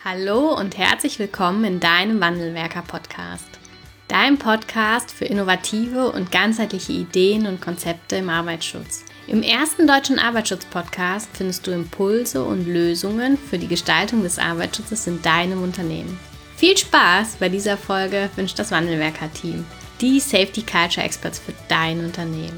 Hallo und herzlich willkommen in deinem Wandelwerker-Podcast. Dein Podcast für innovative und ganzheitliche Ideen und Konzepte im Arbeitsschutz. Im ersten deutschen Arbeitsschutz-Podcast findest du Impulse und Lösungen für die Gestaltung des Arbeitsschutzes in deinem Unternehmen. Viel Spaß bei dieser Folge wünscht das Wandelwerker-Team, die Safety Culture Experts für dein Unternehmen.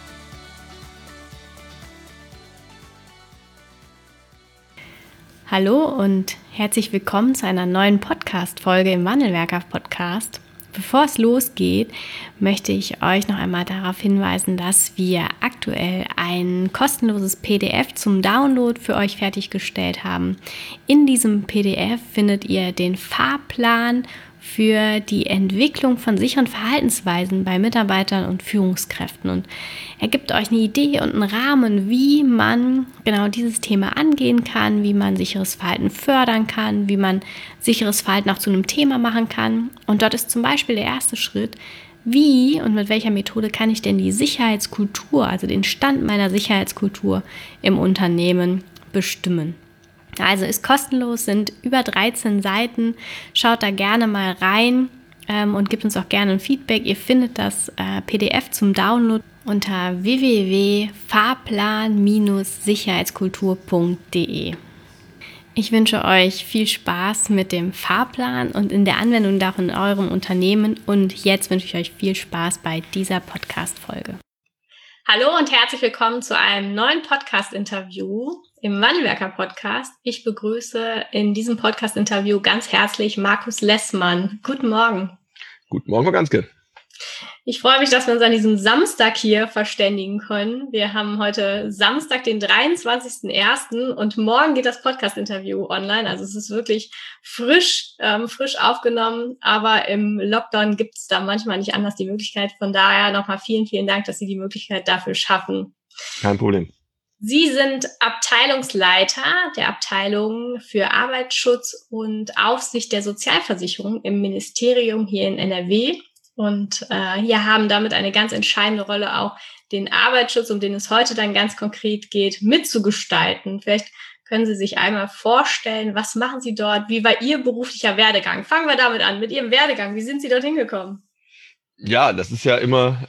Hallo und herzlich willkommen zu einer neuen Podcast-Folge im Wandelwerker-Podcast. Bevor es losgeht, möchte ich euch noch einmal darauf hinweisen, dass wir aktuell ein kostenloses PDF zum Download für euch fertiggestellt haben. In diesem PDF findet ihr den Fahrplan für die Entwicklung von sicheren Verhaltensweisen bei Mitarbeitern und Führungskräften. Und er gibt euch eine Idee und einen Rahmen, wie man genau dieses Thema angehen kann, wie man sicheres Verhalten fördern kann, wie man sicheres Verhalten auch zu einem Thema machen kann. Und dort ist zum Beispiel der erste Schritt, wie und mit welcher Methode kann ich denn die Sicherheitskultur, also den Stand meiner Sicherheitskultur im Unternehmen bestimmen. Also ist kostenlos, sind über 13 Seiten. Schaut da gerne mal rein und gebt uns auch gerne ein Feedback. Ihr findet das PDF zum Download unter www.fahrplan-sicherheitskultur.de. Ich wünsche euch viel Spaß mit dem Fahrplan und in der Anwendung davon in eurem Unternehmen. Und jetzt wünsche ich euch viel Spaß bei dieser Podcast-Folge. Hallo und herzlich willkommen zu einem neuen Podcast-Interview im Wandelwerker-Podcast. Ich begrüße in diesem Podcast-Interview ganz herzlich Markus Lessmann. Guten Morgen. Guten Morgen, Frau Ganske. Ich freue mich, dass wir uns an diesem Samstag hier verständigen können. Wir haben heute Samstag, den 23.01. und morgen geht das Podcast-Interview online. Also es ist wirklich frisch aufgenommen, aber im Lockdown gibt es da manchmal nicht anders die Möglichkeit. Von daher nochmal vielen, vielen Dank, dass Sie die Möglichkeit dafür schaffen. Kein Problem. Sie sind Abteilungsleiter der Abteilung für Arbeitsschutz und Aufsicht der Sozialversicherung im Ministerium hier in NRW. Und hier haben damit eine ganz entscheidende Rolle, auch den Arbeitsschutz, um den es heute dann ganz konkret geht, mitzugestalten. Vielleicht können Sie sich einmal vorstellen, was machen Sie dort? Wie war Ihr beruflicher Werdegang? Fangen wir damit an, mit Ihrem Werdegang. Wie sind Sie dorthin gekommen? Ja, das ist ja immer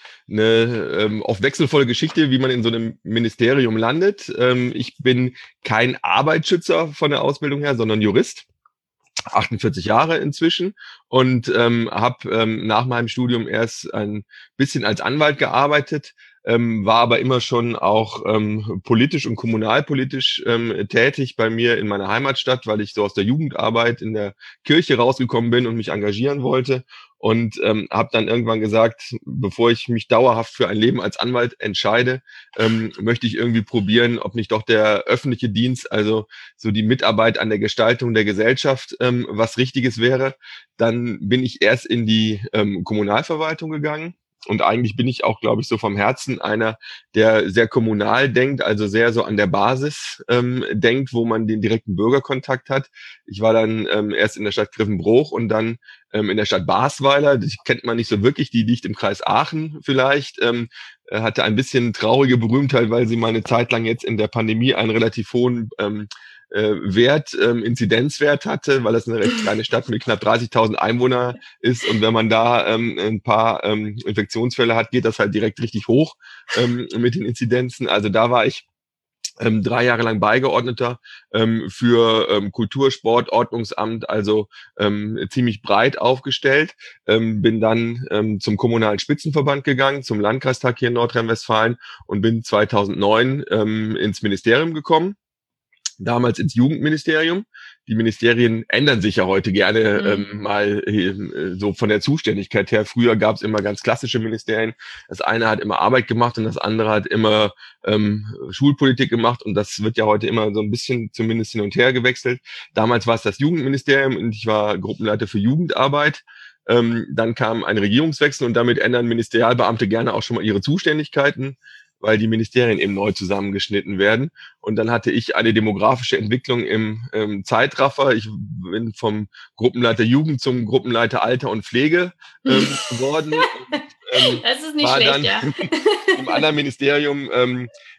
eine oft wechselvolle Geschichte, wie man in so einem Ministerium landet. Ich bin kein Arbeitsschützer von der Ausbildung her, sondern Jurist. 48 Jahre inzwischen und habe nach meinem Studium erst ein bisschen als Anwalt gearbeitet, war aber immer schon auch politisch und kommunalpolitisch tätig bei mir in meiner Heimatstadt, weil ich so aus der Jugendarbeit in der Kirche rausgekommen bin und mich engagieren wollte und habe dann irgendwann gesagt, bevor ich mich dauerhaft für ein Leben als Anwalt entscheide, möchte ich irgendwie probieren, ob nicht doch der öffentliche Dienst, also so die Mitarbeit an der Gestaltung der Gesellschaft, was Richtiges wäre. Dann bin ich erst in die Kommunalverwaltung gegangen. Und eigentlich bin ich auch, glaube ich, so vom Herzen einer, der sehr kommunal denkt, also sehr so an der Basis denkt, wo man den direkten Bürgerkontakt hat. Ich war dann erst in der Stadt Griffenbruch und dann in der Stadt Basweiler. Die kennt man nicht so wirklich, die liegt im Kreis Aachen vielleicht. Hatte ein bisschen traurige Berühmtheit, weil sie mal eine Zeit lang jetzt in der Pandemie einen relativ hohen Inzidenzwert hatte, weil das eine recht kleine Stadt mit knapp 30.000 Einwohnern ist und wenn man da ein paar Infektionsfälle hat, geht das halt direkt richtig hoch mit den Inzidenzen. Also da war ich 3 Jahre lang Beigeordneter für Kultur, Sport, Ordnungsamt, also ziemlich breit aufgestellt. Bin dann zum Kommunalen Spitzenverband gegangen, zum Landkreistag hier in Nordrhein-Westfalen und bin 2009 ins Ministerium gekommen. Damals ins Jugendministerium. Die Ministerien ändern sich ja heute gerne mal so von der Zuständigkeit her. Früher gab es immer ganz klassische Ministerien. Das eine hat immer Arbeit gemacht und das andere hat immer Schulpolitik gemacht. Und das wird ja heute immer so ein bisschen zumindest hin und her gewechselt. Damals war es das Jugendministerium und ich war Gruppenleiter für Jugendarbeit. Dann kam ein Regierungswechsel und damit ändern Ministerialbeamte gerne auch schon mal ihre Zuständigkeiten, weil die Ministerien eben neu zusammengeschnitten werden. Und dann hatte ich eine demografische Entwicklung im Zeitraffer. Ich bin vom Gruppenleiter Jugend zum Gruppenleiter Alter und Pflege geworden. Das ist nicht schlecht, dann ja. im anderen Ministerium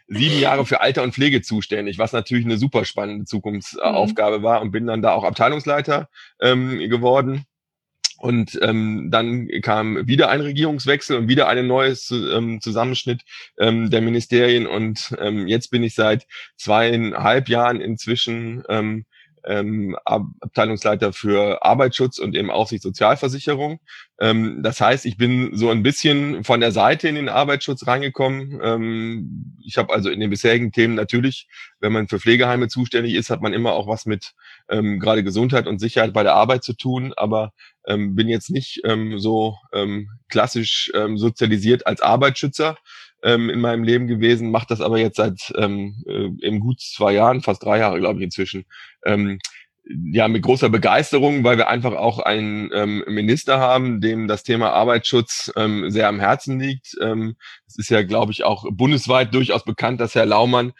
7 Jahre für Alter und Pflege zuständig, was natürlich eine super spannende Zukunftsaufgabe war, und bin dann da auch Abteilungsleiter geworden. Und dann kam wieder ein Regierungswechsel und wieder ein neues Zusammenschnitt der Ministerien. Und jetzt bin ich seit 2,5 Jahren inzwischen Abteilungsleiter für Arbeitsschutz und eben Aufsichtssozialversicherung. Das heißt, ich bin so ein bisschen von der Seite in den Arbeitsschutz reingekommen. Ich habe also in den bisherigen Themen natürlich, wenn man für Pflegeheime zuständig ist, hat man immer auch was mit gerade Gesundheit und Sicherheit bei der Arbeit zu tun, aber bin jetzt nicht so klassisch sozialisiert als Arbeitsschützer in meinem Leben gewesen, mache das aber jetzt seit eben gut 2 Jahren, fast 3 Jahre, glaube ich, inzwischen. Ja, mit großer Begeisterung, weil wir einfach auch einen Minister haben, dem das Thema Arbeitsschutz sehr am Herzen liegt. Es ist ja, glaube ich, auch bundesweit durchaus bekannt, dass Herr Laumann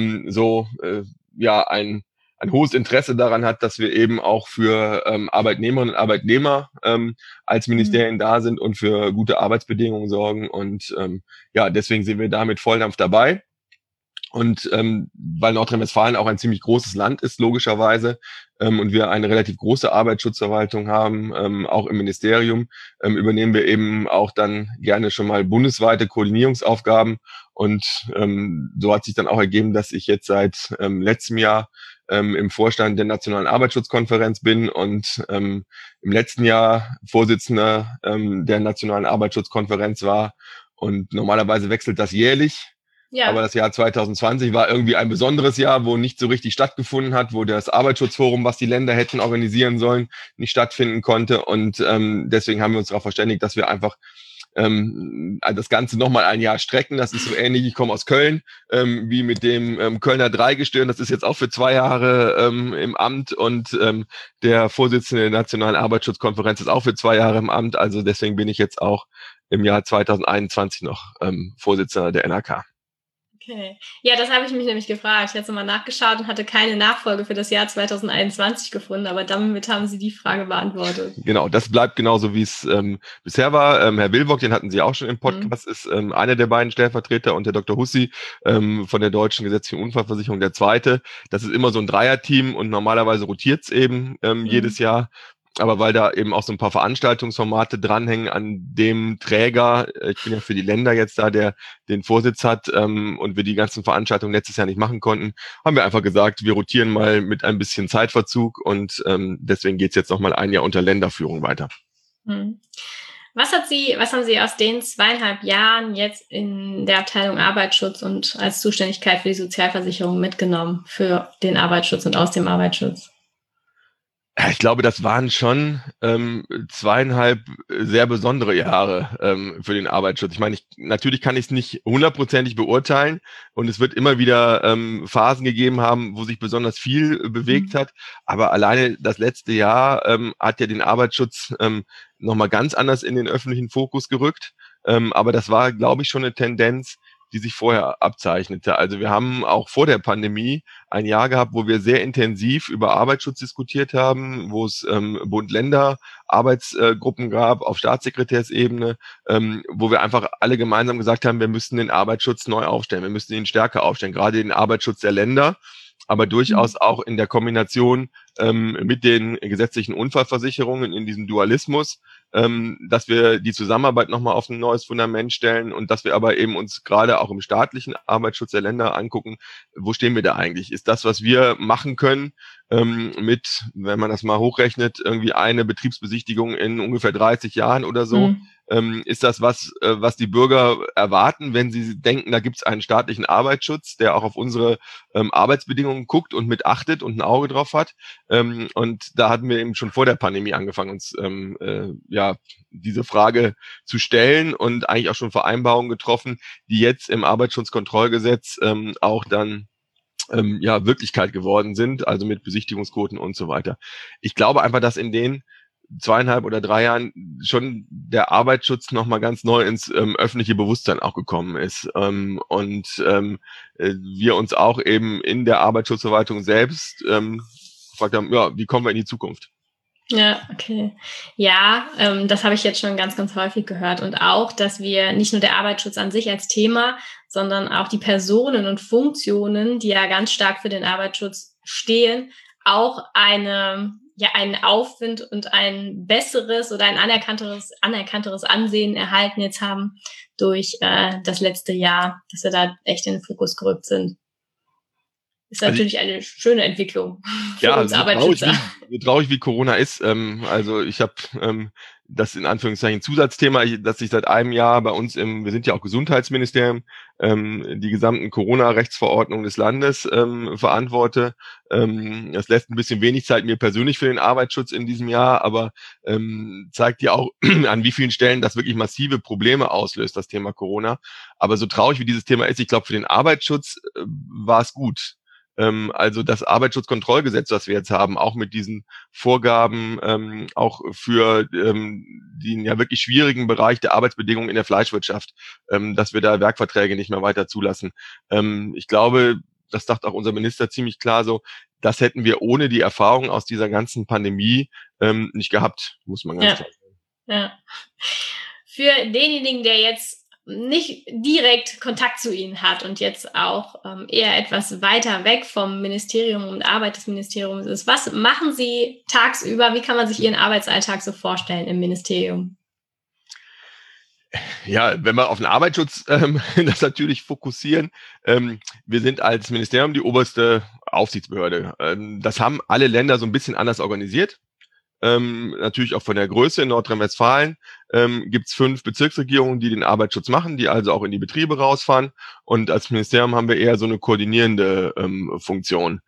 ja ein hohes Interesse daran hat, dass wir eben auch für Arbeitnehmerinnen und Arbeitnehmer als Ministerien da sind und für gute Arbeitsbedingungen sorgen. Und ja, deswegen sind wir da mit Volldampf dabei. Und weil Nordrhein-Westfalen auch ein ziemlich großes Land ist, logischerweise, und wir eine relativ große Arbeitsschutzverwaltung haben, auch im Ministerium, übernehmen wir eben auch dann gerne schon mal bundesweite Koordinierungsaufgaben. Und so hat sich dann auch ergeben, dass ich jetzt seit letztem Jahr im Vorstand der Nationalen Arbeitsschutzkonferenz bin und im letzten Jahr Vorsitzender der Nationalen Arbeitsschutzkonferenz war. Und normalerweise wechselt das jährlich. Ja. Aber das Jahr 2020 war irgendwie ein besonderes Jahr, wo nicht so richtig stattgefunden hat, wo das Arbeitsschutzforum, was die Länder hätten organisieren sollen, nicht stattfinden konnte. Und deswegen haben wir uns darauf verständigt, dass wir einfach das Ganze nochmal ein Jahr strecken. Das ist so ähnlich, ich komme aus Köln, wie mit dem Kölner Dreigestirn. Das ist jetzt auch für 2 Jahre im Amt, und der Vorsitzende der Nationalen Arbeitsschutzkonferenz ist auch für 2 Jahre im Amt. Also deswegen bin ich jetzt auch im Jahr 2021 noch Vorsitzender der NRK. Okay. Ja, das habe ich mich nämlich gefragt. Ich hatte mal nachgeschaut und hatte keine Nachfolge für das Jahr 2021 gefunden, aber damit haben Sie die Frage beantwortet. Genau, das bleibt genauso, wie es bisher war. Herr Wilbock, den hatten Sie auch schon im Podcast, ist einer der beiden Stellvertreter, und der Dr. Hussi von der Deutschen Gesetzlichen Unfallversicherung der zweite. Das ist immer so ein Dreierteam, und normalerweise rotiert es eben jedes Jahr. Aber weil da eben auch so ein paar Veranstaltungsformate dranhängen an dem Träger, ich bin ja für die Länder jetzt da, der den Vorsitz hat, und wir die ganzen Veranstaltungen letztes Jahr nicht machen konnten, haben wir einfach gesagt, wir rotieren mal mit ein bisschen Zeitverzug, und deswegen geht's jetzt noch mal ein Jahr unter Länderführung weiter. Was haben Sie aus den 2,5 Jahren jetzt in der Abteilung Arbeitsschutz und als Zuständigkeit für die Sozialversicherung mitgenommen für den Arbeitsschutz und aus dem Arbeitsschutz? Ja, ich glaube, das waren schon 2,5 sehr besondere Jahre für den Arbeitsschutz. Ich meine, natürlich kann ich es nicht hundertprozentig beurteilen, und es wird immer wieder Phasen gegeben haben, wo sich besonders viel bewegt hat. Aber alleine das letzte Jahr hat ja den Arbeitsschutz nochmal ganz anders in den öffentlichen Fokus gerückt. Aber das war, glaube ich, schon eine Tendenz, die sich vorher abzeichnete. Also wir haben auch vor der Pandemie ein Jahr gehabt, wo wir sehr intensiv über Arbeitsschutz diskutiert haben, wo es Bund-Länder-Arbeitsgruppen gab auf Staatssekretärsebene, wo wir einfach alle gemeinsam gesagt haben, wir müssten den Arbeitsschutz neu aufstellen, wir müssen ihn stärker aufstellen, gerade den Arbeitsschutz der Länder, aber durchaus auch in der Kombination mit den gesetzlichen Unfallversicherungen in diesem Dualismus, dass wir die Zusammenarbeit nochmal auf ein neues Fundament stellen, und dass wir aber eben uns gerade auch im staatlichen Arbeitsschutz der Länder angucken, wo stehen wir da eigentlich? Ist das, was wir machen können, mit, wenn man das mal hochrechnet, irgendwie eine Betriebsbesichtigung in ungefähr 30 Jahren oder so, ist das was die Bürger erwarten, wenn sie denken, da gibt es einen staatlichen Arbeitsschutz, der auch auf unsere Arbeitsbedingungen guckt und mit achtet und ein Auge drauf hat. Und da hatten wir eben schon vor der Pandemie angefangen, uns diese Frage zu stellen, und eigentlich auch schon Vereinbarungen getroffen, die jetzt im Arbeitsschutzkontrollgesetz auch dann Wirklichkeit geworden sind, also mit Besichtigungsquoten und so weiter. Ich glaube einfach, dass in den 2,5 oder 3 Jahren schon der Arbeitsschutz nochmal ganz neu ins öffentliche Bewusstsein auch gekommen ist. Und wir uns auch eben in der Arbeitsschutzverwaltung selbst gefragt haben, ja, wie kommen wir in die Zukunft? Ja, okay. Ja, das habe ich jetzt schon ganz, ganz häufig gehört. Und auch, dass wir nicht nur der Arbeitsschutz an sich als Thema, sondern auch die Personen und Funktionen, die ja ganz stark für den Arbeitsschutz stehen, auch einen Aufwind und ein besseres oder ein anerkannteres Ansehen erhalten jetzt haben durch das letzte Jahr, dass wir da echt in den Fokus gerückt sind. Ist Also natürlich eine schöne Entwicklung für ja, uns Arbeitsschützer. so traurig wie Corona ist, also ich habe das in Anführungszeichen Zusatzthema, dass ich seit einem Jahr bei uns wir sind ja auch Gesundheitsministerium, die gesamten Corona-Rechtsverordnungen des Landes verantworte. Das lässt ein bisschen wenig Zeit mir persönlich für den Arbeitsschutz in diesem Jahr, aber zeigt ja auch, an wie vielen Stellen das wirklich massive Probleme auslöst, das Thema Corona. Aber so traurig wie dieses Thema ist, ich glaube, für den Arbeitsschutz war es gut. Also das Arbeitsschutzkontrollgesetz, das wir jetzt haben, auch mit diesen Vorgaben, auch für den ja wirklich schwierigen Bereich der Arbeitsbedingungen in der Fleischwirtschaft, dass wir da Werkverträge nicht mehr weiter zulassen. Ich glaube, das sagt auch unser Minister ziemlich klar so, das hätten wir ohne die Erfahrung aus dieser ganzen Pandemie nicht gehabt, muss man ganz klar sagen. Ja. Für denjenigen, der jetzt nicht direkt Kontakt zu Ihnen hat und jetzt auch eher etwas weiter weg vom Ministerium und Arbeit des Ministeriums ist, was machen Sie tagsüber? Wie kann man sich Ihren Arbeitsalltag so vorstellen im Ministerium? Ja, wenn wir auf den Arbeitsschutz das natürlich fokussieren, wir sind als Ministerium die oberste Aufsichtsbehörde. Das haben alle Länder so ein bisschen anders organisiert. Natürlich auch von der Größe in Nordrhein-Westfalen gibt es 5 Bezirksregierungen, die den Arbeitsschutz machen, die also auch in die Betriebe rausfahren. Und als Ministerium haben wir eher so eine koordinierende Funktion.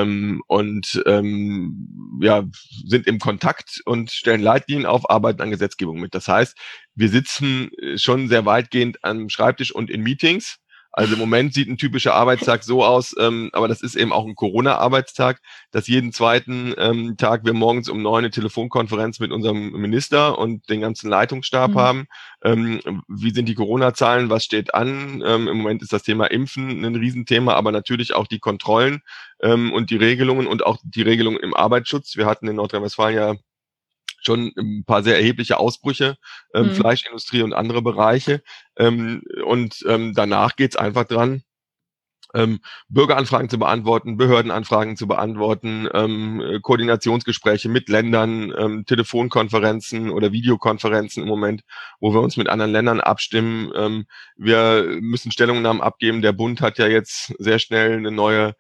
Ja, sind im Kontakt und stellen Leitlinien auf, arbeiten an Gesetzgebung mit. Das heißt, wir sitzen schon sehr weitgehend am Schreibtisch und in Meetings. Also im Moment sieht ein typischer Arbeitstag so aus, aber das ist eben auch ein Corona-Arbeitstag, dass jeden zweiten Tag wir morgens um 9 eine Telefonkonferenz mit unserem Minister und den ganzen Leitungsstab haben. Wie sind die Corona-Zahlen? Was steht an? Im Moment ist das Thema Impfen ein Riesenthema, aber natürlich auch die Kontrollen und die Regelungen und auch die Regelungen im Arbeitsschutz. Wir hatten in Nordrhein-Westfalen ja schon ein paar sehr erhebliche Ausbrüche, Fleischindustrie und andere Bereiche. Danach geht's einfach dran, Bürgeranfragen zu beantworten, Behördenanfragen zu beantworten, Koordinationsgespräche mit Ländern, Telefonkonferenzen oder Videokonferenzen im Moment, wo wir uns mit anderen Ländern abstimmen. Wir müssen Stellungnahmen abgeben. Der Bund hat ja jetzt sehr schnell eine neue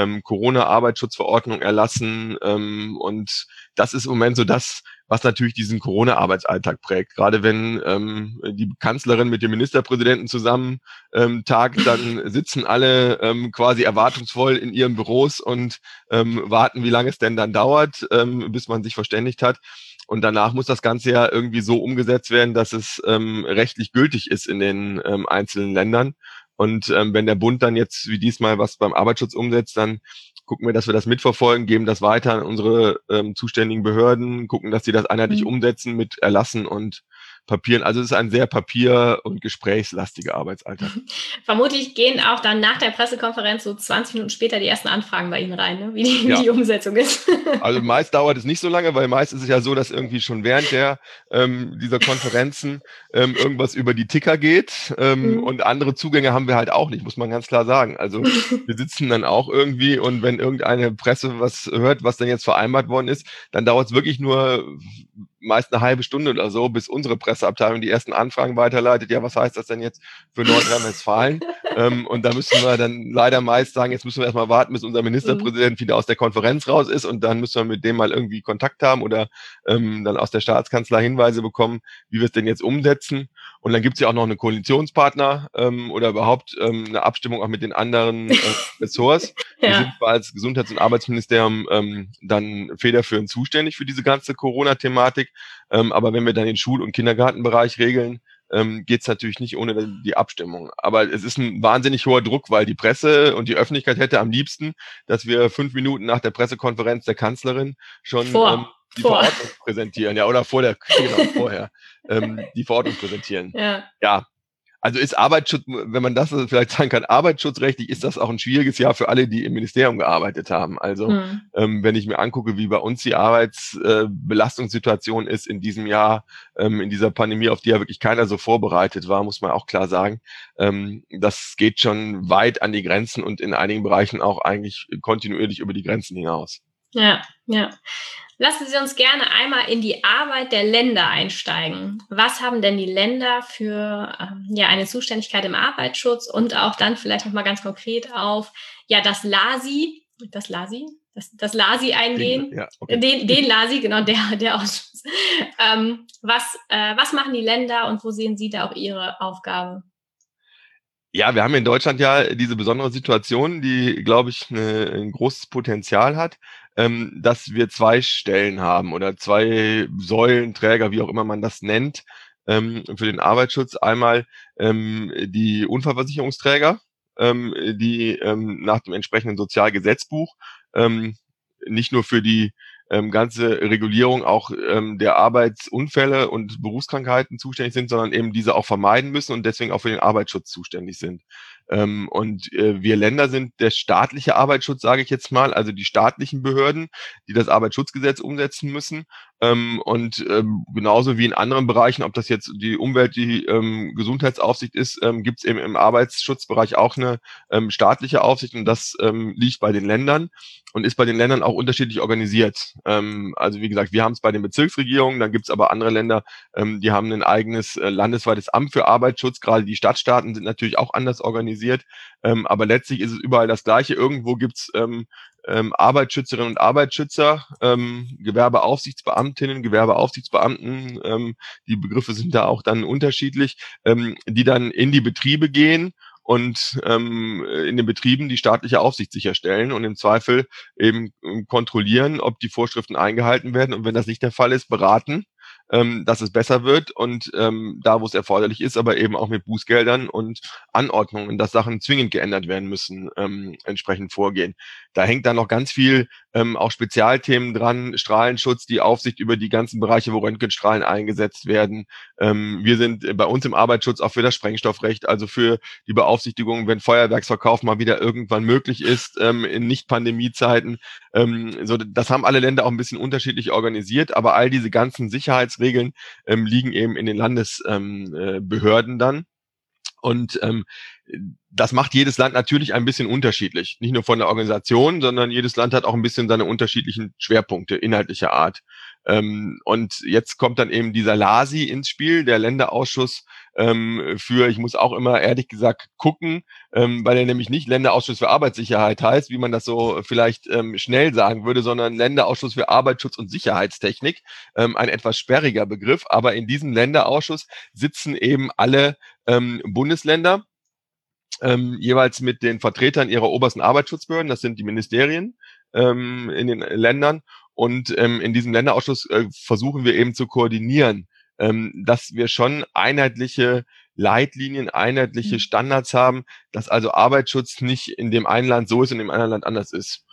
Corona-Arbeitsschutzverordnung erlassen. Und das ist im Moment so das, was natürlich diesen Corona-Arbeitsalltag prägt. Gerade wenn die Kanzlerin mit dem Ministerpräsidenten zusammen tagt, dann sitzen alle quasi erwartungsvoll in ihren Büros und warten, wie lange es denn dann dauert, bis man sich verständigt hat. Und danach muss das Ganze ja irgendwie so umgesetzt werden, dass es rechtlich gültig ist in den einzelnen Ländern. Und wenn der Bund dann jetzt wie diesmal was beim Arbeitsschutz umsetzt, dann gucken wir, dass wir das mitverfolgen, geben das weiter an unsere zuständigen Behörden, gucken, dass sie das einheitlich umsetzen mit Erlassen und Papieren. Also es ist ein sehr papier- und gesprächslastiger Arbeitsalltag. Vermutlich gehen auch dann nach der Pressekonferenz so 20 Minuten später die ersten Anfragen bei Ihnen rein, ne? Wie die Umsetzung ist. Also meist dauert es nicht so lange, weil meist ist es ja so, dass irgendwie schon während dieser Konferenzen irgendwas über die Ticker geht und andere Zugänge haben wir halt auch nicht, muss man ganz klar sagen. Also wir sitzen dann auch irgendwie und wenn irgendeine Presse was hört, was denn jetzt vereinbart worden ist, dann dauert es wirklich nur meist eine halbe Stunde oder so, bis unsere Presseabteilung die ersten Anfragen weiterleitet. Ja, was heißt das denn jetzt für Nordrhein-Westfalen? Und da müssen wir dann leider meist sagen, jetzt müssen wir erstmal warten, bis unser Ministerpräsident wieder aus der Konferenz raus ist und dann müssen wir mit dem mal irgendwie Kontakt haben oder dann aus der Staatskanzlei Hinweise bekommen, wie wir es denn jetzt umsetzen. Und dann gibt es ja auch noch einen Koalitionspartner oder überhaupt eine Abstimmung auch mit den anderen Ressorts. Ja. Wir sind als Gesundheits- und Arbeitsministerium dann federführend zuständig für diese ganze Corona-Thematik. Aber wenn wir dann den Schul- und Kindergartenbereich regeln, geht es natürlich nicht ohne die Abstimmung. Aber es ist ein wahnsinnig hoher Druck, weil die Presse und die Öffentlichkeit hätte am liebsten, dass wir 5 Minuten nach der Pressekonferenz der Kanzlerin schon die Verordnung präsentieren, ja, oder vorher, die Verordnung präsentieren. Ja. Also ist Arbeitsschutz, wenn man das vielleicht sagen kann, arbeitsschutzrechtlich ist das auch ein schwieriges Jahr für alle, die im Ministerium gearbeitet haben. Also wenn ich mir angucke, wie bei uns die Arbeitsbelastungssituation ist in diesem Jahr, in dieser Pandemie, auf die ja wirklich keiner so vorbereitet war, muss man auch klar sagen, das geht schon weit an die Grenzen und in einigen Bereichen auch eigentlich kontinuierlich über die Grenzen hinaus. Ja, ja. Lassen Sie uns gerne einmal in die Arbeit der Länder einsteigen. Was haben denn die Länder für eine Zuständigkeit im Arbeitsschutz und auch dann vielleicht nochmal ganz konkret auf das LASI, das LASI eingehen? Ja, okay. Den LASI, genau, der Ausschuss. Was machen die Länder und wo sehen Sie da auch Ihre Aufgabe? Ja, wir haben in Deutschland ja diese besondere Situation, die, glaube ich, ein großes Potenzial hat, dass wir 2 Stellen haben oder 2 Säulenträger, wie auch immer man das nennt, für den Arbeitsschutz. Einmal die Unfallversicherungsträger, die nach dem entsprechenden Sozialgesetzbuch nicht nur für die ganze Regulierung auch der Arbeitsunfälle und Berufskrankheiten zuständig sind, sondern eben diese auch vermeiden müssen und deswegen auch für den Arbeitsschutz zuständig sind. Wir Länder sind der staatliche Arbeitsschutz, sage ich jetzt mal, also die staatlichen Behörden, die das Arbeitsschutzgesetz umsetzen müssen. Genauso wie in anderen Bereichen, ob das jetzt die Umwelt, die Gesundheitsaufsicht ist, gibt es eben im Arbeitsschutzbereich auch eine staatliche Aufsicht und das liegt bei den Ländern und ist bei den Ländern auch unterschiedlich organisiert. Also wie gesagt, wir haben es bei den Bezirksregierungen, dann gibt es aber andere Länder, die haben ein eigenes landesweites Amt für Arbeitsschutz. Gerade die Stadtstaaten sind natürlich auch anders organisiert, aber letztlich ist es überall das Gleiche. Irgendwo gibt es Arbeitsschützerinnen und Arbeitsschützer, Gewerbeaufsichtsbeamtinnen, Gewerbeaufsichtsbeamten, die Begriffe sind da auch dann unterschiedlich, die dann in die Betriebe gehen und in den Betrieben die staatliche Aufsicht sicherstellen und im Zweifel eben kontrollieren, ob die Vorschriften eingehalten werden und wenn das nicht der Fall ist, beraten, dass es besser wird und da, wo es erforderlich ist, aber eben auch mit Bußgeldern und Anordnungen, dass Sachen zwingend geändert werden müssen, entsprechend vorgehen. Da hängt dann noch ganz viel auch Spezialthemen dran, Strahlenschutz, die Aufsicht über die ganzen Bereiche, wo Röntgenstrahlen eingesetzt werden. Wir sind bei uns im Arbeitsschutz auch für das Sprengstoffrecht, also für die Beaufsichtigung, wenn Feuerwerksverkauf mal wieder irgendwann möglich ist, in Nicht-Pandemie-Zeiten. Das haben alle Länder auch ein bisschen unterschiedlich organisiert, aber all diese ganzen Sicherheitsregeln liegen eben in den Landesbehörden dann. Und das macht jedes Land natürlich ein bisschen unterschiedlich. Nicht nur von der Organisation, sondern jedes Land hat auch ein bisschen seine unterschiedlichen Schwerpunkte inhaltlicher Art. Und jetzt kommt dann eben dieser LASI ins Spiel, der Länderausschuss ich muss auch immer ehrlich gesagt gucken, weil er nämlich nicht Länderausschuss für Arbeitssicherheit heißt, wie man das so vielleicht schnell sagen würde, sondern Länderausschuss für Arbeitsschutz und Sicherheitstechnik, ein etwas sperriger Begriff. Aber in diesem Länderausschuss sitzen eben alle Bundesländer, jeweils mit den Vertretern ihrer obersten Arbeitsschutzbehörden, das sind die Ministerien in den Ländern. Und in diesem Länderausschuss versuchen wir eben zu koordinieren, dass wir schon einheitliche Leitlinien, einheitliche Standards haben, dass also Arbeitsschutz nicht in dem einen Land so ist und im anderen Land anders ist.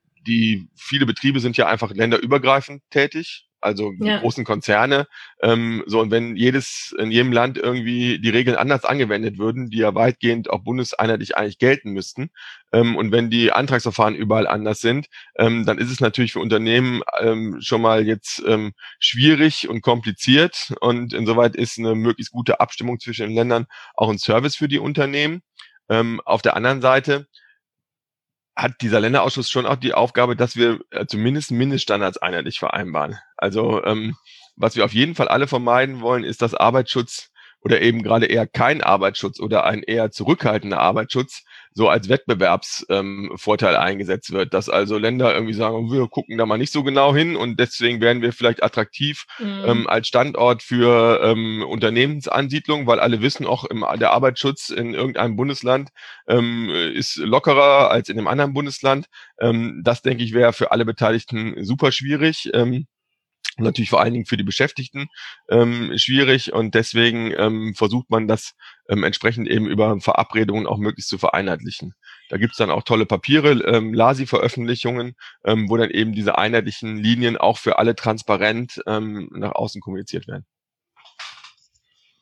Viele Betriebe sind ja einfach länderübergreifend tätig, also die großen Konzerne. Und wenn in jedem Land irgendwie die Regeln anders angewendet würden, die ja weitgehend auch bundeseinheitlich eigentlich gelten müssten, und wenn die Antragsverfahren überall anders sind, dann ist es natürlich für Unternehmen schon mal jetzt schwierig und kompliziert. Und insoweit ist eine möglichst gute Abstimmung zwischen den Ländern auch ein Service für die Unternehmen. Auf der anderen Seite hat dieser Länderausschuss schon auch die Aufgabe, dass wir zumindest Mindeststandards einheitlich vereinbaren. Also was wir auf jeden Fall alle vermeiden wollen, ist, dass Arbeitsschutz oder eben gerade eher kein Arbeitsschutz oder ein eher zurückhaltender Arbeitsschutz so als Wettbewerbsvorteil eingesetzt wird, dass also Länder irgendwie sagen, wir gucken da mal nicht so genau hin und deswegen werden wir vielleicht attraktiv als Standort für Unternehmensansiedlung, weil alle wissen, auch der Arbeitsschutz in irgendeinem Bundesland ist lockerer als in einem anderen Bundesland. Das, denke ich, wäre für alle Beteiligten super schwierig. Natürlich vor allen Dingen für die Beschäftigten schwierig und deswegen versucht man das entsprechend eben über Verabredungen auch möglichst zu vereinheitlichen. Da gibt's dann auch tolle Papiere, LASI-Veröffentlichungen, wo dann eben diese einheitlichen Linien auch für alle transparent nach außen kommuniziert werden.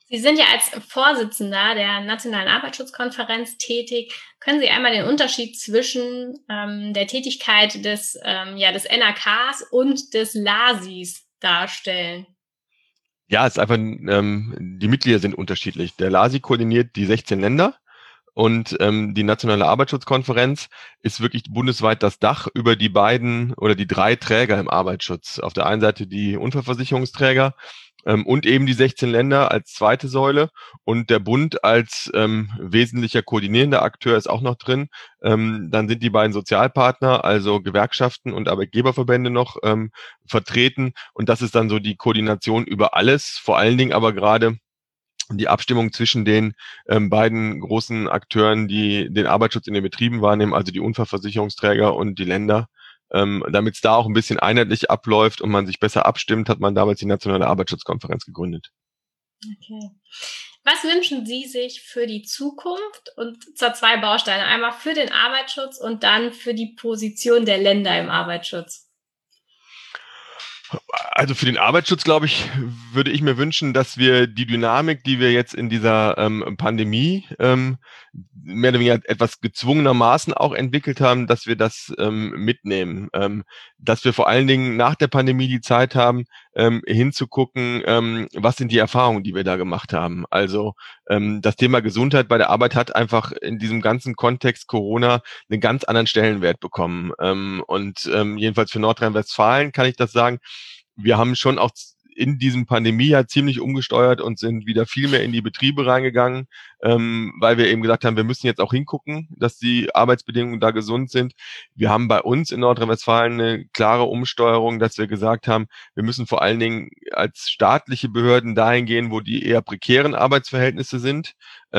Sie sind ja als Vorsitzender der Nationalen Arbeitsschutzkonferenz tätig. Können Sie einmal den Unterschied zwischen der Tätigkeit des NAKs und des LASIs darstellen? Ja, es ist einfach, die Mitglieder sind unterschiedlich. Der LASI koordiniert die 16 Länder und die Nationale Arbeitsschutzkonferenz ist wirklich bundesweit das Dach über die beiden oder die drei Träger im Arbeitsschutz. Auf der einen Seite die Unfallversicherungsträger und eben die 16 Länder als zweite Säule und der Bund als wesentlicher koordinierender Akteur ist auch noch drin. Dann sind die beiden Sozialpartner, also Gewerkschaften und Arbeitgeberverbände noch vertreten und das ist dann so die Koordination über alles, vor allen Dingen aber gerade die Abstimmung zwischen den beiden großen Akteuren, die den Arbeitsschutz in den Betrieben wahrnehmen, also die Unfallversicherungsträger und die Länder. Damit es da auch ein bisschen einheitlich abläuft und man sich besser abstimmt, hat man damals die Nationale Arbeitsschutzkonferenz gegründet. Okay. Was wünschen Sie sich für die Zukunft? Und zwar 2 Bausteine. Einmal für den Arbeitsschutz und dann für die Position der Länder im Arbeitsschutz. Also für den Arbeitsschutz, glaube ich, würde ich mir wünschen, dass wir die Dynamik, die wir jetzt in dieser Pandemie mehr oder weniger etwas gezwungenermaßen auch entwickelt haben, dass wir das mitnehmen. Dass wir vor allen Dingen nach der Pandemie die Zeit haben, hinzugucken, was sind die Erfahrungen, die wir da gemacht haben. Also das Thema Gesundheit bei der Arbeit hat einfach in diesem ganzen Kontext Corona einen ganz anderen Stellenwert bekommen. Jedenfalls für Nordrhein-Westfalen kann ich das sagen, wir haben schon auch in diesem Pandemiejahr ziemlich umgesteuert und sind wieder viel mehr in die Betriebe reingegangen, weil wir eben gesagt haben, wir müssen jetzt auch hingucken, dass die Arbeitsbedingungen da gesund sind. Wir haben bei uns in Nordrhein-Westfalen eine klare Umsteuerung, dass wir gesagt haben, wir müssen vor allen Dingen als staatliche Behörden dahin gehen, wo die eher prekären Arbeitsverhältnisse sind.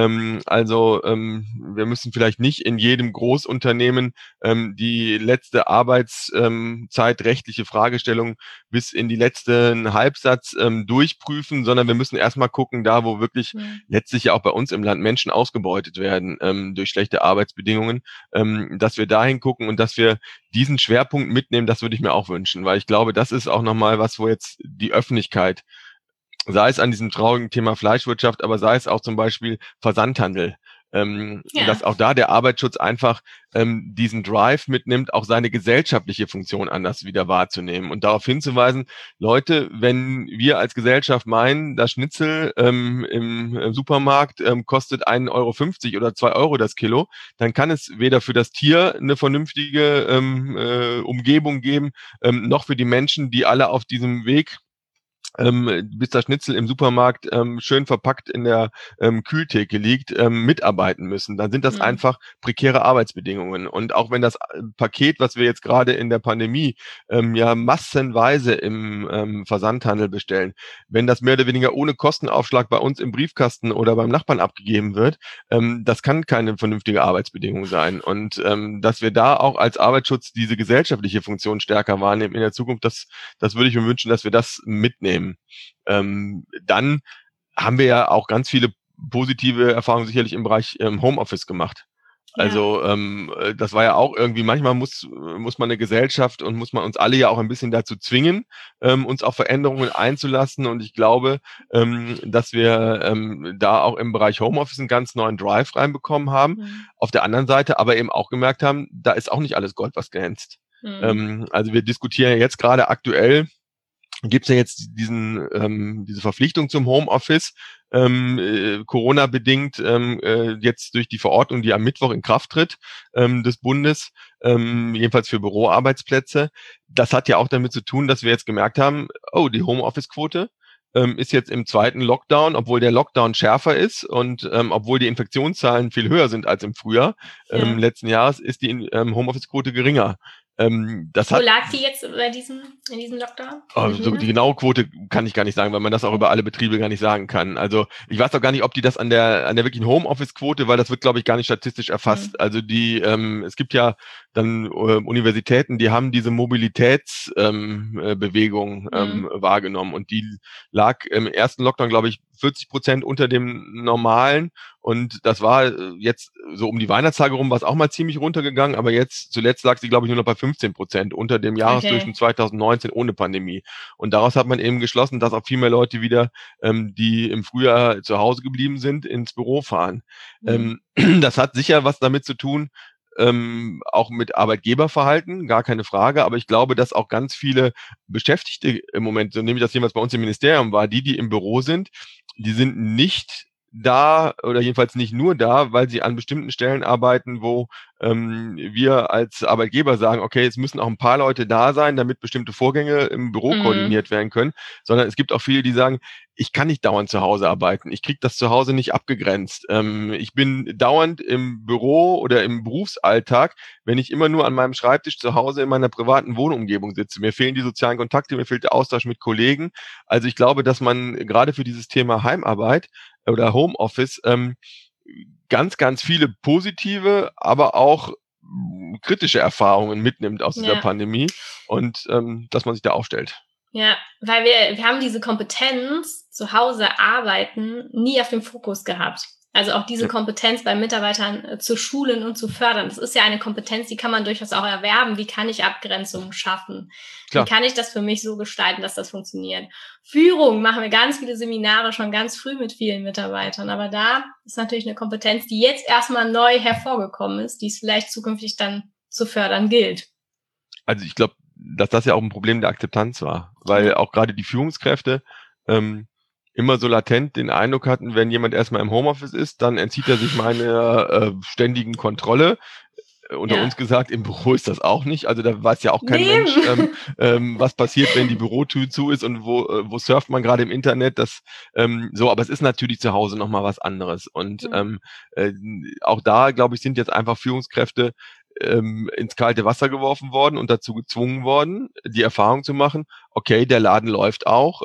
Wir müssen vielleicht nicht in jedem Großunternehmen die letzte arbeitszeitrechtliche Fragestellung bis in die letzten Halbsatz durchprüfen, sondern wir müssen erstmal gucken, da wo wirklich letztlich ja auch bei uns im Land Menschen ausgebeutet werden durch schlechte Arbeitsbedingungen, dass wir dahin gucken und dass wir diesen Schwerpunkt mitnehmen, das würde ich mir auch wünschen, weil ich glaube, das ist auch nochmal was, wo jetzt die Öffentlichkeit, sei es an diesem traurigen Thema Fleischwirtschaft, aber sei es auch zum Beispiel Versandhandel, dass auch da der Arbeitsschutz einfach diesen Drive mitnimmt, auch seine gesellschaftliche Funktion anders wieder wahrzunehmen und darauf hinzuweisen, Leute, wenn wir als Gesellschaft meinen, das Schnitzel im Supermarkt kostet 1,50 € oder 2 € das Kilo, dann kann es weder für das Tier eine vernünftige Umgebung geben, noch für die Menschen, die alle auf diesem Weg bis das Schnitzel im Supermarkt schön verpackt in der Kühltheke liegt, mitarbeiten müssen. Dann sind das einfach prekäre Arbeitsbedingungen. Und auch wenn das Paket, was wir jetzt gerade in der Pandemie ja massenweise im Versandhandel bestellen, wenn das mehr oder weniger ohne Kostenaufschlag bei uns im Briefkasten oder beim Nachbarn abgegeben wird, das kann keine vernünftige Arbeitsbedingung sein. Und dass wir da auch als Arbeitsschutz diese gesellschaftliche Funktion stärker wahrnehmen in der Zukunft, das würde ich mir wünschen, dass wir das mitnehmen. Dann haben wir ja auch ganz viele positive Erfahrungen sicherlich im Bereich Homeoffice gemacht. Ja. Also das war ja auch irgendwie, manchmal muss man eine Gesellschaft und muss man uns alle ja auch ein bisschen dazu zwingen, uns auf Veränderungen einzulassen. Und ich glaube, dass wir da auch im Bereich Homeoffice einen ganz neuen Drive reinbekommen haben. Auf der anderen Seite aber eben auch gemerkt haben, da ist auch nicht alles Gold, was glänzt. Also wir diskutieren ja jetzt gerade aktuell, gibt es ja jetzt diese Verpflichtung zum Homeoffice, Corona-bedingt, jetzt durch die Verordnung, die am Mittwoch in Kraft tritt, des Bundes, jedenfalls für Büroarbeitsplätze. Das hat ja auch damit zu tun, dass wir jetzt gemerkt haben, oh, die Homeoffice-Quote ist jetzt im zweiten Lockdown, obwohl der Lockdown schärfer ist und obwohl die Infektionszahlen viel höher sind als im Frühjahr letzten Jahres, ist die Homeoffice-Quote geringer. Wo lag die jetzt in diesem Lockdown? Also die genaue Quote kann ich gar nicht sagen, weil man das auch über alle Betriebe gar nicht sagen kann. Also ich weiß auch gar nicht, ob die das an der wirklichen Homeoffice-Quote, weil das wird, glaube ich, gar nicht statistisch erfasst. Also es gibt ja dann Universitäten, die haben diese Mobilitätsbewegung wahrgenommen und die lag im ersten Lockdown, glaube ich, 40% unter dem normalen. Und das war jetzt so um die Weihnachtstage rum, war es auch mal ziemlich runtergegangen, aber jetzt zuletzt lag sie, glaube ich, nur noch bei 15% unter dem Jahresdurchschnitt 2019 ohne Pandemie. Und daraus hat man eben geschlossen, dass auch viel mehr Leute wieder, die im Frühjahr zu Hause geblieben sind, ins Büro fahren. Das hat sicher was damit zu tun, auch mit Arbeitgeberverhalten, gar keine Frage. Aber ich glaube, dass auch ganz viele Beschäftigte im Moment, so nehme ich das jemals bei uns im Ministerium war, die im Büro sind, die sind nicht da oder jedenfalls nicht nur da, weil sie an bestimmten Stellen arbeiten, wo wir als Arbeitgeber sagen, okay, es müssen auch ein paar Leute da sein, damit bestimmte Vorgänge im Büro koordiniert werden können, sondern es gibt auch viele, die sagen, ich kann nicht dauernd zu Hause arbeiten, ich kriege das zu Hause nicht abgegrenzt. Ich bin dauernd im Büro oder im Berufsalltag, wenn ich immer nur an meinem Schreibtisch zu Hause in meiner privaten Wohnumgebung sitze. Mir fehlen die sozialen Kontakte, mir fehlt der Austausch mit Kollegen. Also ich glaube, dass man gerade für dieses Thema Heimarbeit oder Homeoffice ganz, ganz viele positive, aber auch kritische Erfahrungen mitnimmt aus dieser Pandemie und dass man sich da aufstellt. Ja, weil wir haben diese Kompetenz, zu Hause arbeiten, nie auf dem Fokus gehabt. Also auch diese Kompetenz bei Mitarbeitern zu schulen und zu fördern. Das ist ja eine Kompetenz, die kann man durchaus auch erwerben. Wie kann ich Abgrenzungen schaffen? Klar. Wie kann ich das für mich so gestalten, dass das funktioniert? Führung machen wir ganz viele Seminare schon ganz früh mit vielen Mitarbeitern. Aber da ist natürlich eine Kompetenz, die jetzt erstmal neu hervorgekommen ist, die es vielleicht zukünftig dann zu fördern gilt. Also ich glaube, dass das ja auch ein Problem der Akzeptanz war, weil auch gerade die Führungskräfte immer so latent den Eindruck hatten, wenn jemand erstmal im Homeoffice ist, dann entzieht er sich meiner ständigen Kontrolle. Unter uns gesagt, im Büro ist das auch nicht. Also da weiß ja auch kein Mensch, was passiert, wenn die Bürotür zu ist und wo surft man gerade im Internet. Das so, aber es ist natürlich zu Hause nochmal was anderes. Und auch da, glaube ich, sind jetzt einfach Führungskräfte ins kalte Wasser geworfen worden und dazu gezwungen worden, die Erfahrung zu machen, okay, der Laden läuft auch,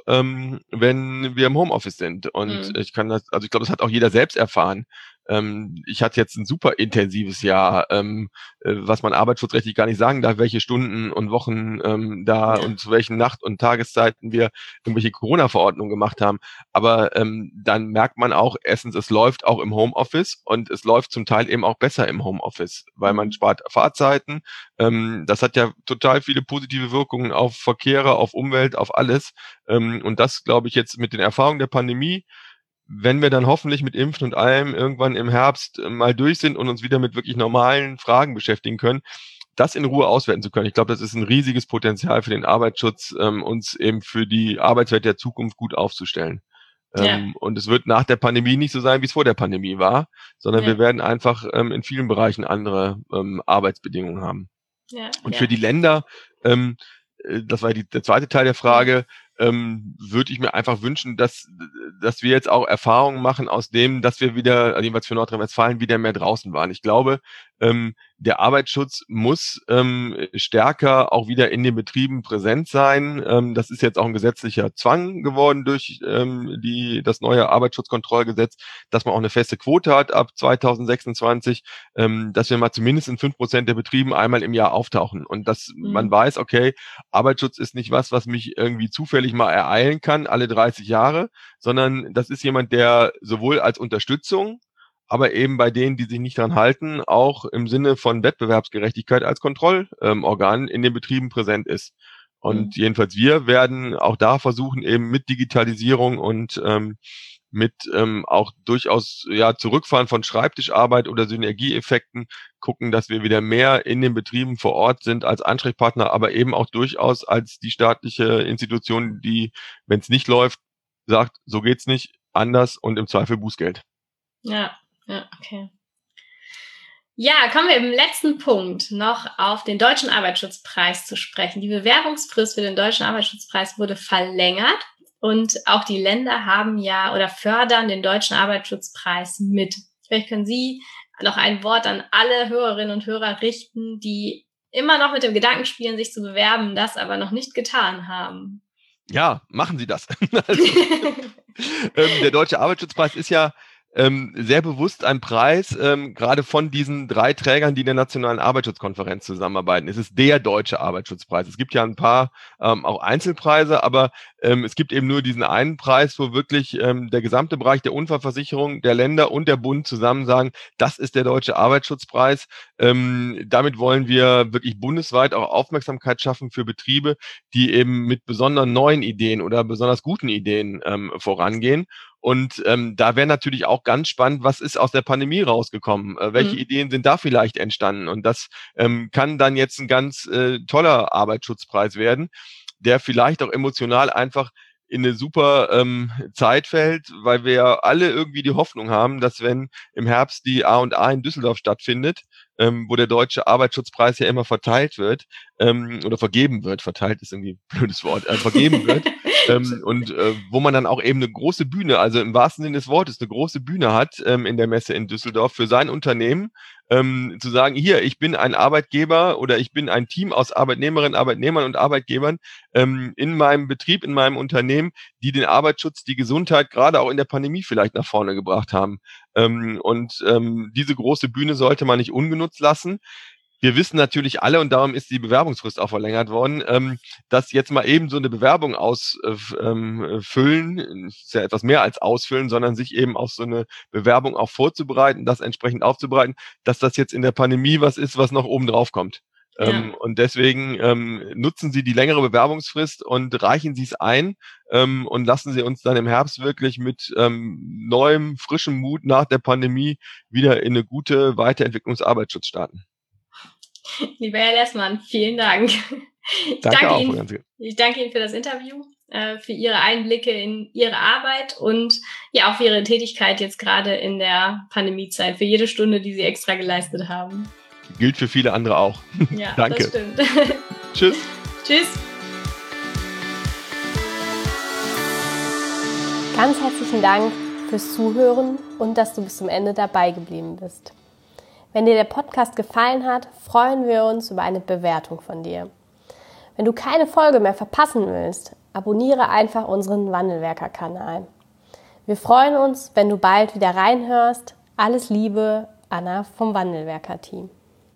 wenn wir im Homeoffice sind. Und ich glaube, das hat auch jeder selbst erfahren. Ich hatte jetzt ein super intensives Jahr, was man arbeitsschutzrechtlich gar nicht sagen darf, welche Stunden und Wochen und zu welchen Nacht- und Tageszeiten wir irgendwelche Corona-Verordnungen gemacht haben. Aber dann merkt man auch, erstens, es läuft auch im Homeoffice und es läuft zum Teil eben auch besser im Homeoffice, weil man spart Fahrzeiten. Das hat ja total viele positive Wirkungen auf Verkehre, auf Umwelt, auf alles. Und das, glaube ich, jetzt mit den Erfahrungen der Pandemie, wenn wir dann hoffentlich mit Impfen und allem irgendwann im Herbst mal durch sind und uns wieder mit wirklich normalen Fragen beschäftigen können, das in Ruhe auswerten zu können. Ich glaube, das ist ein riesiges Potenzial für den Arbeitsschutz, uns eben für die Arbeitswelt der Zukunft gut aufzustellen. Und es wird nach der Pandemie nicht so sein, wie es vor der Pandemie war, sondern wir werden einfach in vielen Bereichen andere Arbeitsbedingungen haben. Und für die Länder, das war der zweite Teil der Frage, würde ich mir einfach wünschen, dass wir jetzt auch Erfahrungen machen aus dem, dass wir wieder, also jedenfalls für Nordrhein-Westfalen, wieder mehr draußen waren. Ich glaube, der Arbeitsschutz muss stärker auch wieder in den Betrieben präsent sein. Das ist jetzt auch ein gesetzlicher Zwang geworden durch das neue Arbeitsschutzkontrollgesetz, dass man auch eine feste Quote hat ab 2026, dass wir mal zumindest in 5% der Betrieben einmal im Jahr auftauchen und dass man weiß, okay, Arbeitsschutz ist nicht was mich irgendwie zufällig mal ereilen kann, alle 30 Jahre, sondern das ist jemand, der sowohl als Unterstützung, aber eben bei denen, die sich nicht dran halten, auch im Sinne von Wettbewerbsgerechtigkeit als Kontrollorgan in den Betrieben präsent ist. Und jedenfalls wir werden auch da versuchen, eben mit Digitalisierung und mit auch durchaus Zurückfahren von Schreibtischarbeit oder Synergieeffekten gucken, dass wir wieder mehr in den Betrieben vor Ort sind als Ansprechpartner, aber eben auch durchaus als die staatliche Institution, die, wenn es nicht läuft, sagt, so geht's nicht, anders und im Zweifel Bußgeld. Ja, okay. Ja, kommen wir im letzten Punkt noch auf den Deutschen Arbeitsschutzpreis zu sprechen. Die Bewerbungsfrist für den Deutschen Arbeitsschutzpreis wurde verlängert und auch die Länder haben oder fördern den Deutschen Arbeitsschutzpreis mit. Vielleicht können Sie noch ein Wort an alle Hörerinnen und Hörer richten, die immer noch mit dem Gedanken spielen, sich zu bewerben, das aber noch nicht getan haben. Ja, machen Sie das. Der Deutsche Arbeitsschutzpreis ist ja sehr bewusst ein Preis, gerade von diesen 3 Trägern, die in der Nationalen Arbeitsschutzkonferenz zusammenarbeiten. Es ist der Deutsche Arbeitsschutzpreis. Es gibt ja ein paar auch Einzelpreise, aber es gibt eben nur diesen einen Preis, wo wirklich der gesamte Bereich der Unfallversicherung, der Länder und der Bund zusammen sagen, das ist der Deutsche Arbeitsschutzpreis. Damit wollen wir wirklich bundesweit auch Aufmerksamkeit schaffen für Betriebe, die eben mit besonderen neuen Ideen oder besonders guten Ideen vorangehen. Und da wäre natürlich auch ganz spannend, was ist aus der Pandemie rausgekommen? Welche Ideen sind da vielleicht entstanden? Und das kann dann jetzt ein ganz toller Arbeitsschutzpreis werden, der vielleicht auch emotional einfach in eine super Zeit fällt, weil wir ja alle irgendwie die Hoffnung haben, dass wenn im Herbst die A&A in Düsseldorf stattfindet, wo der Deutsche Arbeitsschutzpreis ja immer verteilt wird, oder vergeben wird, verteilt ist irgendwie ein blödes Wort, vergeben wird, und wo man dann auch eben eine große Bühne, also im wahrsten Sinne des Wortes, eine große Bühne hat in der Messe in Düsseldorf für sein Unternehmen, zu sagen, hier, ich bin ein Arbeitgeber oder ich bin ein Team aus Arbeitnehmerinnen, Arbeitnehmern und Arbeitgebern in meinem Betrieb, in meinem Unternehmen, die den Arbeitsschutz, die Gesundheit gerade auch in der Pandemie vielleicht nach vorne gebracht haben. Diese große Bühne sollte man nicht ungenutzt lassen. Wir wissen natürlich alle, und darum ist die Bewerbungsfrist auch verlängert worden, dass jetzt mal eben so eine Bewerbung ausfüllen, ist ja etwas mehr als ausfüllen, sondern sich eben auf so eine Bewerbung auch vorzubereiten, das entsprechend aufzubereiten, dass das jetzt in der Pandemie was ist, was noch oben drauf kommt. Ja. Und deswegen nutzen Sie die längere Bewerbungsfrist und reichen Sie es ein und lassen Sie uns dann im Herbst wirklich mit neuem, frischem Mut nach der Pandemie wieder in eine gute Weiterentwicklung des Arbeitsschutzes starten. Lieber Herr Lessmann, vielen Dank. Ich danke Ihnen für das Interview, für Ihre Einblicke in Ihre Arbeit und ja auch für Ihre Tätigkeit jetzt gerade in der Pandemiezeit, für jede Stunde, die Sie extra geleistet haben. Gilt für viele andere auch. Ja, danke. Das stimmt. Tschüss. Tschüss. Ganz herzlichen Dank fürs Zuhören und dass du bis zum Ende dabei geblieben bist. Wenn dir der Podcast gefallen hat, freuen wir uns über eine Bewertung von dir. Wenn du keine Folge mehr verpassen willst, abonniere einfach unseren Wandelwerker-Kanal. Wir freuen uns, wenn du bald wieder reinhörst. Alles Liebe, Anna vom Wandelwerker-Team.